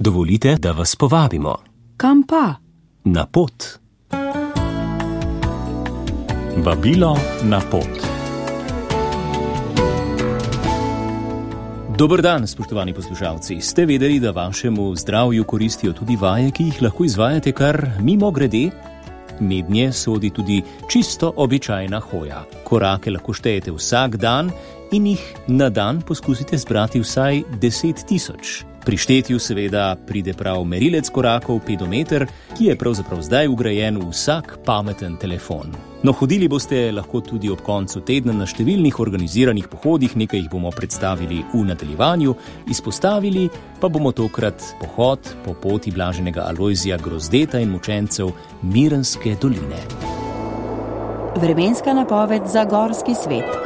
Dovolite, da vas povabimo. Kam pa? Na pot. Vabilo na pot. Dober dan, spoštovani poslušalci. Ste vedeli, da vašemu zdravju koristijo tudi vaje, ki jih lahko izvajate kar mimogrede? Mednje sodi tudi čisto običajna hoja. Korake lahko štejete vsak dan in jih na dan poskusite zbrati vsaj 10 000. Pri štetju seveda pride prav merilec korakov pedometer, ki je pravzaprav zdaj vgrajen v vsak pameten telefon. No, hodili boste lahko tudi ob koncu tedna na številnih organiziranih pohodih, nekaj jih bomo predstavili v nadaljevanju, izpostavili pa bomo tokrat pohod po poti blaženega Alojzija Grozdeta in mučencev Mirenske doline. Vremenska napoved za gorski svet.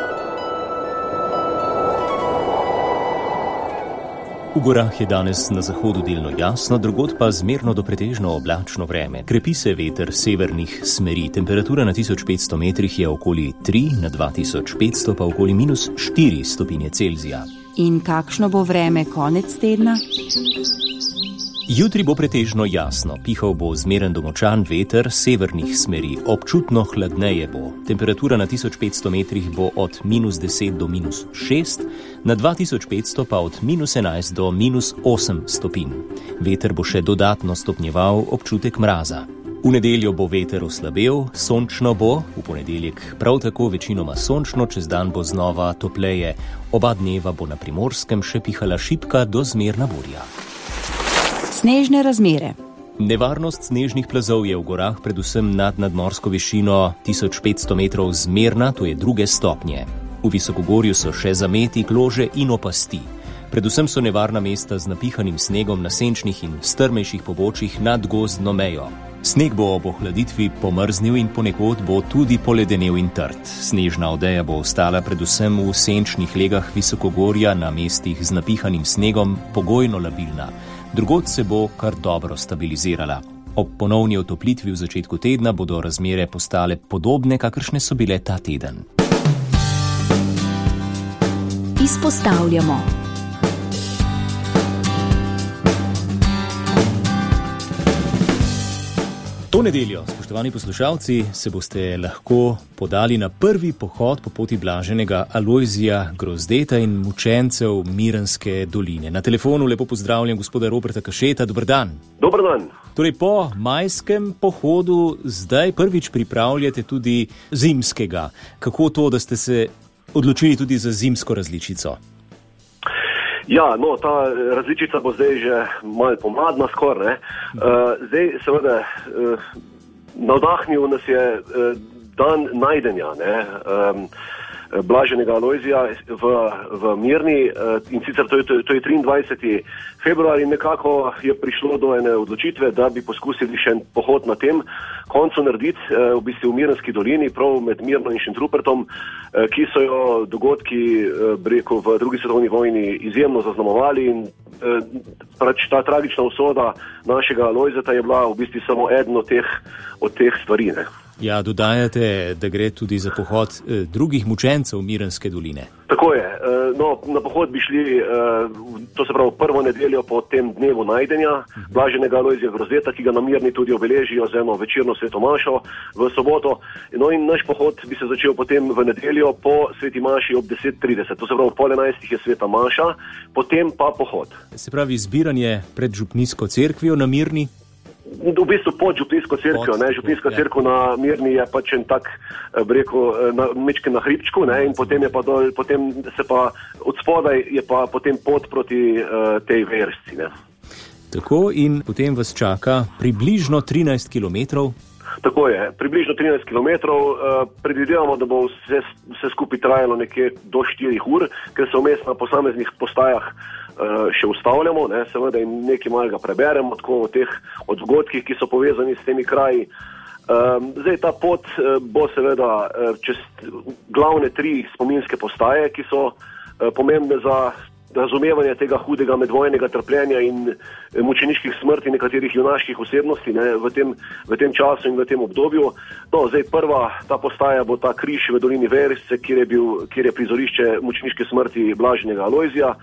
V gorah je danes na zahodu delno jasno, drugod pa zmerno do pretežno oblačno vreme. Krepi se veter severnih smeri. Temperatura na 1500 metrih je okoli 3, na 2500 pa okoli -4 stopinje Celzija. In kakšno bo vreme konec tedna? Jutri bo pretežno jasno, pihal bo zmeren do močan veter severnih smeri, občutno hladneje bo. Temperatura na 1500 metrih bo od -10 do -6, na 2500 pa od -11 do -8 stopinj. Veter bo še dodatno stopnjeval občutek mraza. V nedeljo bo veter oslabel, sončno bo, v ponedeljek prav tako večinoma sončno, čez dan bo znova topleje. Oba dneva bo na Primorskem še pihala šibka do zmerna burja. Snežne razmere. Nevarnost snežnih plazov je v gorah predvsem nad nadmorsko višino 1500 metrov zmerna, to je 2 stopnje. V visokogorju so še zameti, klože in opasti. Predvsem so nevarna mesta z napihanim snegom na senčnih in strmejših pobočjih nad gozdno mejo. Sneg bo ob ohladitvi pomrznil in ponekod bo tudi poledenel in trd. Snežna odeja bo ostala predvsem v senčnih legah visokogorja, na mestih z napihanim snegom pogojno labilna. Drugod se bo kar dobro stabilizirala. Ob ponovni otoplitvi v začetku tedna bodo razmere postale podobne, kakršne so bile ta teden. Izpostavljamo. To nedeljo, spoštovani poslušalci, se boste lahko podali na prvi pohod po poti blaženega Alojzija Grozdeta in mučencev Mirenske doline. Na telefonu lepo pozdravljam gospoda Roberta Kašeta. Dober dan. Dober dan. Torej, po majskem pohodu zdaj prvič pripravljate tudi zimskega. Kako to, da ste se odločili tudi za zimsko različico? Ja, no, ta različica bo zdaj že malo pomladna skoraj, ne. Zdaj seveda navdahnil nas je dan najdenja, ne, blaženega Alojzija v Mirni, in sicer to je 23. februar in nekako je prišlo do ene odločitve, da bi poskusili še en pohod na tem koncu narediti, v bistvu v Mirenski dolini, prav med Mirno in Šentrupertom, ki so jo dogodki, rekel, v drugi svetovni vojni izjemno zaznamovali in ta tragična usoda našega Alojzeta je bila v bistvu samo eden od teh stvari, ne. Ja, dodajate, da gre tudi za pohod drugih mučencev Mirenske doline. Tako je. No, na pohod bi šli, to se pravi, prvo nedeljo po tem dnevu najdenja blaženega Alojzija Grozdeta, ki ga na Mirni tudi obeležijo z eno večerno sveto mašo v soboto. No in naš pohod bi se začel potem v nedeljo po sveti maši ob 10:30. To se pravi, pol 11 je sveta maša, potem pa pohod. Se pravi, zbiranje pred župnijsko cerkvijo na Mirni? V bistvu pod župnijsko cerkvijo, ne, župnijska cerkev na Mirni je pač en tak, rekel, mečke na hribčku, ne, in potem je pa dol, potem se pa od spodaj je pa potem pot proti tej versci, ne. Tako, in potem vas čaka približno 13 kilometrov. Tako je, približno 13 kilometrov, predvidevamo, da bo vse skupaj trajalo nekje do 4 ur, ker se vmes na posameznih postajah še ustavljamo, ne, seveda in nekaj malega preberemo, tako o dogodkih, ki so povezani s temi kraji. Zdaj ta pot bo seveda čez glavne 3 spominske postaje, ki so pomembne za razumevanje tega hudega medvojnega trpljenja in mučeniških smrti nekaterih junaških osebnosti, ne, v tem času in v tem obdobju. No, zdaj prva ta postaja bo ta križ v dolini Versce, kjer je prizorišče mučeniške smrti blaženega Alojzija.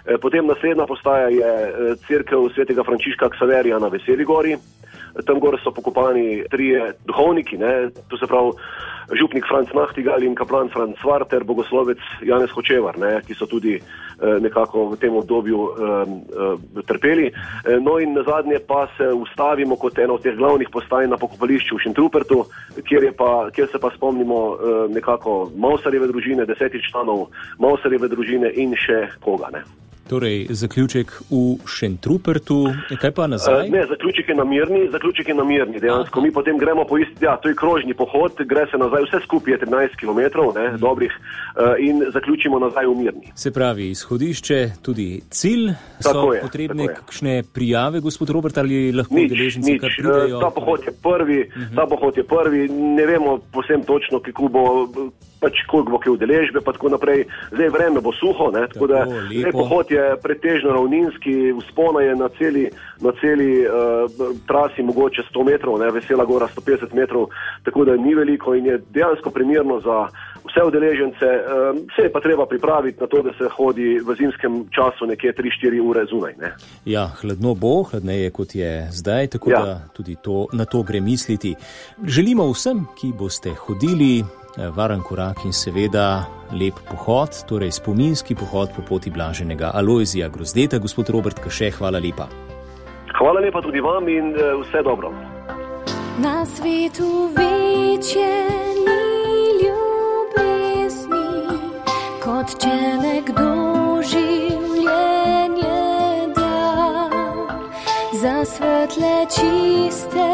Potem naslednja postaja je cerkev svetega Frančiška Ksaverija na Veseli gori. Tam gor so pokopani 3 duhovniki, to se pravi župnik Franc Nachtigal in kaplan Franc Svar ter bogoslovec Janez Hočevar, ki so tudi nekako v tem obdobju trpeli. No in nazadnje pa se ustavimo kot eno od teh glavnih postaj na pokopališču v Šentrupertu, kjer se pa spomnimo nekako Mausarjeve družine, 10 članov Mausarjeve družine in še koga, Torej, zaključek v Šentrupertu, kaj pa nazaj? Ne, zaključek je na Mirni, dejansko. Mi potem gremo po isti, to je krožni pohod, gre se nazaj, vse skupaj je 13 kilometrov, dobrih, in zaključimo nazaj v Mirni. Se pravi, izhodišče, tudi cilj, so potrebne kakšne prijave, gospod Robert, ali lahko udeleženci kar pridejo? Ta pohod je prvi, ne vemo povsem točno, kako bo, koliko bo kaj udeležbe, pa tako naprej. Zdaj vreme bo suho, tako da pohod je pretežno ravninski, vzpona je na celi trasi mogoče 100 metrov, Vesela gora 150 metrov, tako da ni veliko in je dejansko primerno za vse udeležence. Vse je pa treba pripraviti na to, da se hodi v zimskem času nekje 3-4 ure zunaj. Ja, hladneje kot je zdaj, tako da tudi na to gre misliti. Želimo vsem, ki boste hodili, varen korak in seveda lep pohod, torej spominski pohod po poti blaženega Alojzija Grozdeta. Gospod Robert Kaše, hvala lepa. Hvala lepa tudi vam in vse dobro. Na svetu večje ni ljubezni, kot če nekdo življenje da, za svetle čiste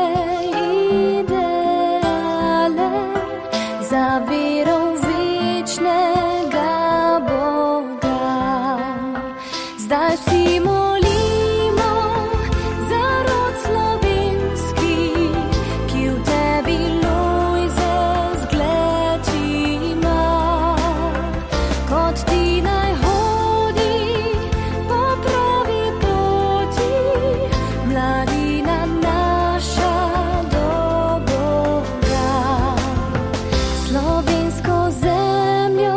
ideale, za vero večnega Boga. Zdaj vsi molimo za rod slovenski, ki v tebi Lojze zgled ima. Kot ti naj hodi po pravi poti, mladina naša do Boga. Slovensko zemljo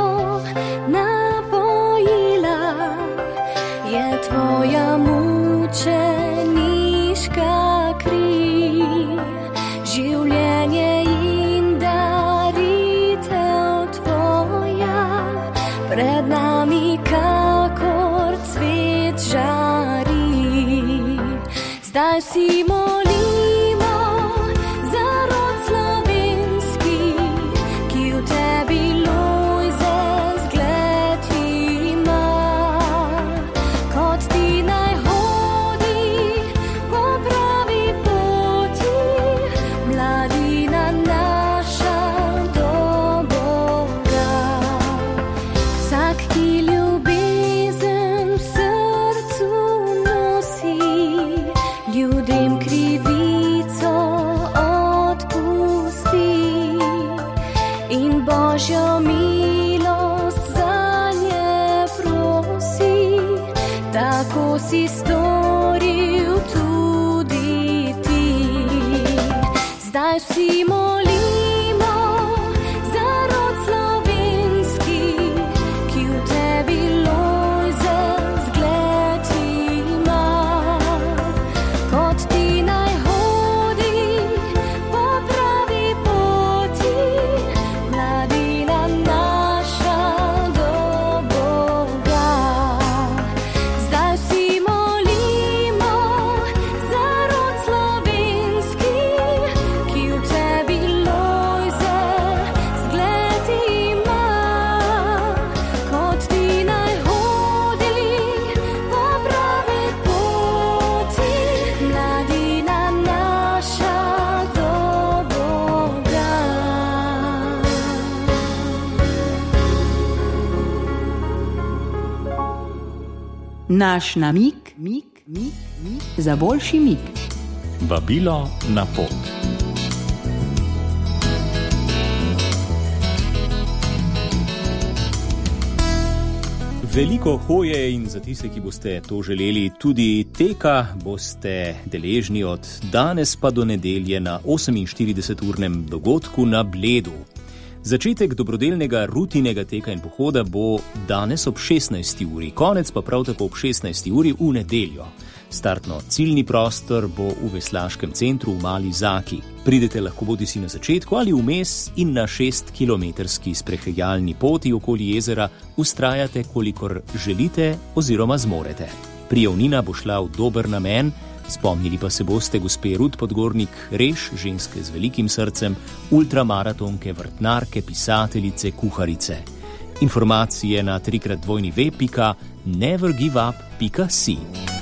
napojila je tvoja mučeniška kri, življenje in daritev tvoja, pred nami kakor cvet žari. Zdaj vsi molimo za rod slovenski, ki v tebi Lojze zgled ima. Kot ti naj hodi po pravi poti, mladina naša do Boga. Vsak, ki ljubezen v srcu nosi, ljudem krivico odpusti in Božjo milost zanje prosi. Tako si storil tudi ti. Zdaj vsi molimo za rod slovenski, ki v tebi Lojze zgled ima. Kot ti naj hodi po pravi poti, mladina naša do Boga. Zdaj vsi molimo za rod slovenski, ki v tebi Lojze zgled ima. Kot ti naj hodi po pravi poti, mladina naša do Boga. Naš namig za boljši mig. Vabilo na pot. Veliko hoje in za tiste, ki boste to želeli, tudi teka boste deležni od danes pa do nedelje na 48-urnem dogodku na Bledu. Začetek dobrodelnega rutinega teka in pohoda bo danes ob 16. uri, konec pa prav tako ob 16. uri v nedeljo. Startno-ciljni prostor bo v veslaškem centru v Mali Zaki. Pridete lahko bodisi na začetku ali vmes in na 6-kilometrski sprehajalni poti okoli jezera vztrajate, kolikor želite oziroma zmorete. Prijavnina bo šla v dober namen, spomnili pa se boste gospe Rut Podgornik Reš, ženske z velikim srcem, ultramaratonke, vrtnarke, pisateljice, kuharice. Informacije na www.nevergiveup.si.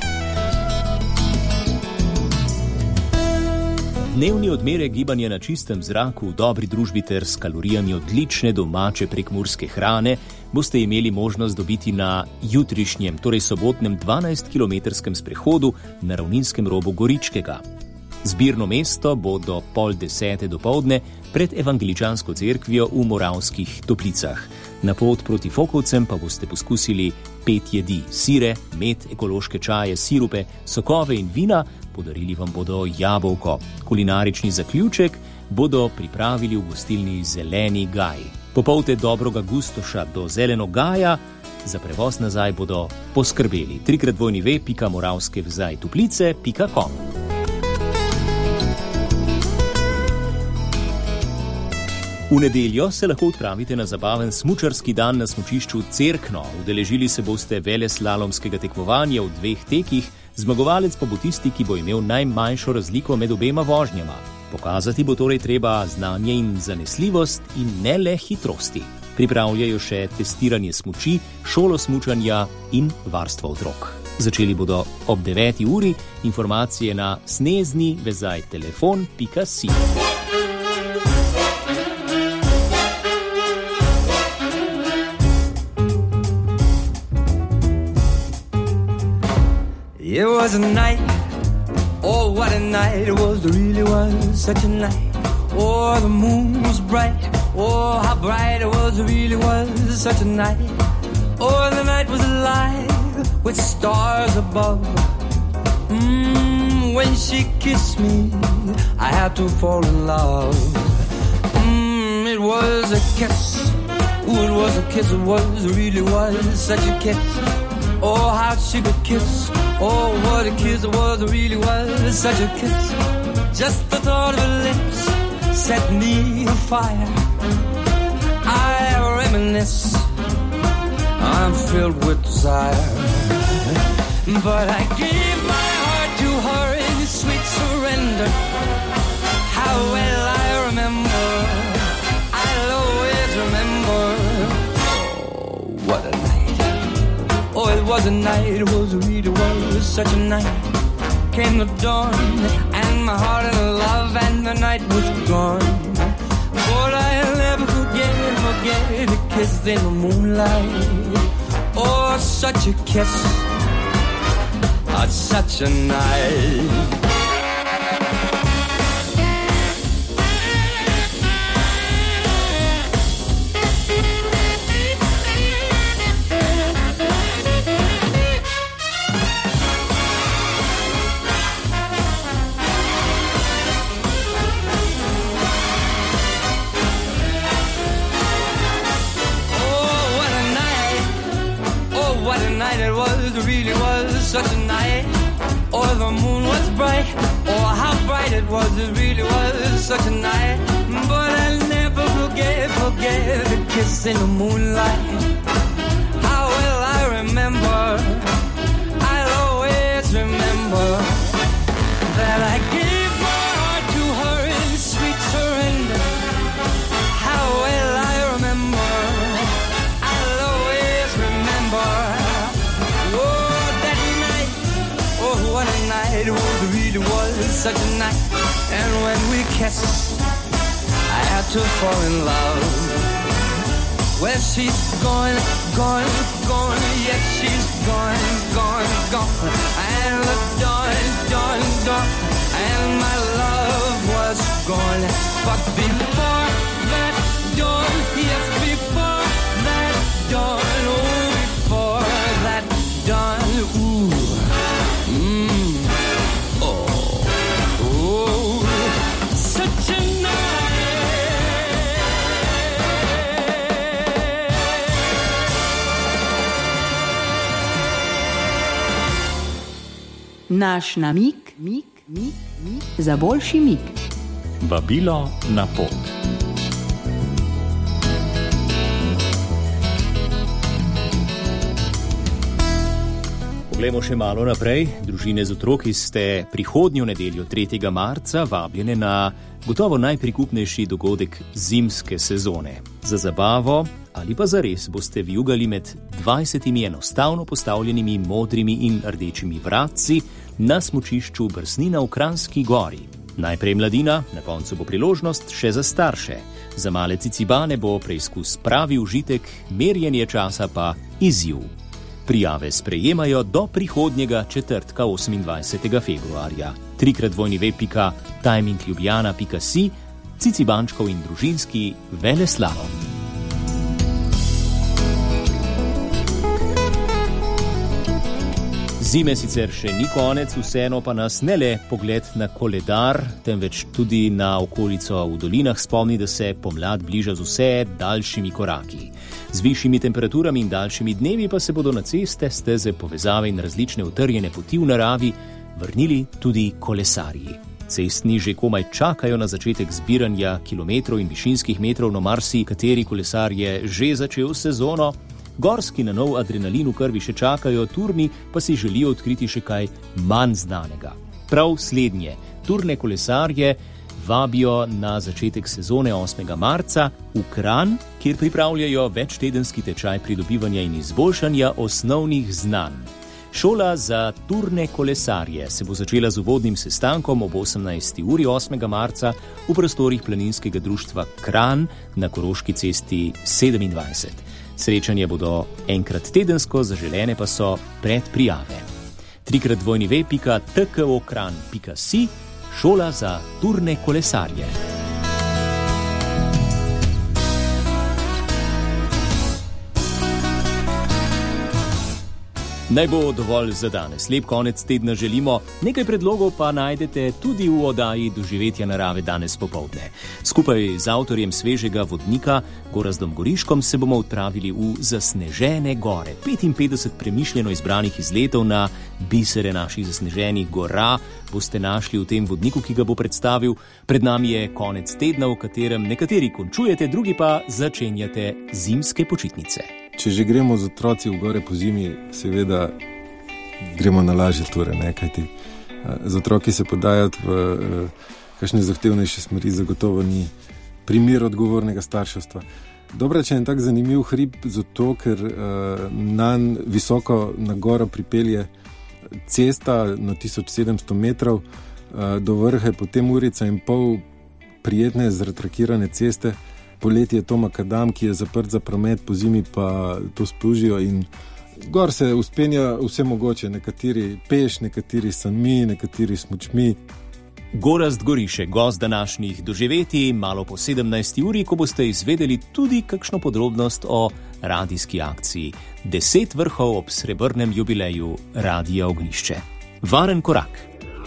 Dnevni odmerek gibanja na čistem zraku v dobri družbi ter s kalorijami odlične domače prekmurske hrane boste imeli možnost dobiti na jutrišnjem, torej sobotnem 12-kilometrskem sprehodu na ravninskem robu Goričkega. Zbirno mesto bo do 9:30 dopoldne pred evangeličansko cerkvijo v Moravskih Toplicah. Na pot proti Fokovcem pa boste poskusili 5 jedi: sire, med, ekološke čaje, sirupe, sokove in vina, podarili vam bodo jabolko. Kulinarični zaključek bodo pripravili v gostilni Zeleni Gaj. Popoldne dobrega gustoša do Zelenogaja, za prevoz nazaj bodo poskrbeli. www.moravskevzajtoplice.com. V nedeljo se lahko odpravite na zabaven smučarski dan na smučišču Cerkno. Udeležili se boste veleslalomskega tekmovanja v 2 tekih, zmagovalec pa bo tisti, ki bo imel najmanjšo razliko med obema vožnjama. Pokazati bo torej treba znanje in zanesljivost in ne le hitrosti. Pripravljajo še testiranje smuči, šolo smučanja in varstvo otrok. Začeli bodo ob 9. uri, informacije na snezni-vezaj-telefon.si. It was a night, oh what a night, it was, really was such a night. Oh, the moon was bright, oh how bright it was, really was such a night. Oh, the night was alive with stars above. When she kissed me, I had to fall in love. It was a kiss, ooh, it was a kiss, it was, really was such a kiss. Oh, how she could kiss. Oh, what a kiss it was, it really was such a kiss. Just the thought of her lips set me afire. I reminisce, I'm filled with desire. But I gave my heart to her in sweet surrender. How well I remember, I'll always remember. Oh, what a night. Oh, it was a night, it was, really was such a night. Came the dawn, and my heart in love, and the night was gone. But I'll never forget a kiss in the moonlight. Oh, such a kiss, oh, such a night. Such a night, oh the moon was bright, oh how bright it was, it really was such a night. But I'll never forget the kiss in the moonlight. How well I remember, I'll always remember that I gave my heart to her in sweet surrender. How well I remember, I'll always remember. What a night, it was, really was such a night. And when we kissed, I had to fall in love. Well, she's gone, gone, gone, yes, she's gone, gone, gone. And the dawn, dawn, dawn, and my love was gone. But before that dawn, yes, before that dawn, oh, before that dawn, ooh. Such a night. Naš namig za boljši mig. Vabilo na pot. Poglejmo še malo naprej. Družine z otroki ste prihodnjo nedeljo 3. marca vabljene na gotovo najprikupnejši dogodek zimske sezone. Za zabavo ali pa zares boste vijugali med 20 enostavno postavljenimi modrimi in rdečimi vratci na smučišču Brsnina v Kranjski Gori. Najprej mladina, na koncu bo priložnost še za starše. Za male cicibane bo preizkus pravi užitek, merjenje časa pa izziv. Prijave sprejemajo do prihodnjega četrtka 28. februarja. 3x2v.timingljubljana.si, Cicibančkov in družinski veleslalom. Zime sicer še ni konec, vseeno pa nas ne le pogled na koledar, temveč tudi na okolico v dolinah spomni, da se pomlad bliža z vse daljšimi koraki. Z višjimi temperaturami in daljšimi dnevi pa se bodo na ceste, steze, povezave in različne utrjene poti v naravi vrnili tudi kolesarji. Cestni že komaj čakajo na začetek zbiranja kilometrov in višinskih metrov, no marsikateri kolesar je že začel sezono. Gorski na nov adrenalin v krvi še čakajo, turni pa si želijo odkriti še kaj manj znanega. Prav slednje, turne kolesarje vabijo na začetek sezone 8. marca v Kranj, kjer pripravljajo večtedenski tečaj pridobivanja in izboljšanja osnovnih znanj. Šola za turne kolesarje se bo začela z uvodnim sestankom ob 18. uri 8. marca v prostorih planinskega društva Kranj na Koroški cesti 27. Srečanje bodo enkrat tedensko, zaželene pa so predprijave. 3x2v.tkokran.si, šola za turne kolesarje. Naj bo dovolj za danes. Lep konec tedna želimo, nekaj predlogov pa najdete tudi v oddaji Doživetja narave danes popoldne. Skupaj z avtorjem svežega vodnika Gorazdom Goriškom se bomo odpravili v zasnežene gore. 55 premišljeno izbranih izletov na bisere naših zasneženih gora boste našli v tem vodniku, ki ga bo predstavil. Pred nami je konec tedna, v katerem nekateri končujete, drugi pa začenjate zimske počitnice. Če že gremo z otroci v gore po zimi, seveda gremo na lažje ture, ne, kajti z otroki se podajati v kakšne zahtevnejše smeri zagotovo ni primer odgovornega starševstva. Dobro, če je tak zanimiv hrib, zato ker nanj visoko na goro pripelje cesta na 1700 metrov, do vrha je potem urica in pol prijetne zratrakirane ceste. Poleti je to makadam, ki je zaprt za promet, po zimi pa to splužijo in gor se uspenja vse mogoče, nekateri peš, nekateri sanmi, nekateri smučmi. Gorazd Gorišek, gost današnjih doživetij, malo po 17. uri, ko boste izvedeli tudi kakšno podrobnost o radijski akciji 10 vrhov ob srebrnem jubileju Radia Ognjišče. Varen korak.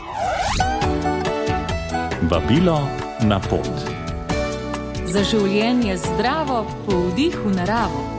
Vabilo na pot. Za življenje zdravo, po vdihu naravo.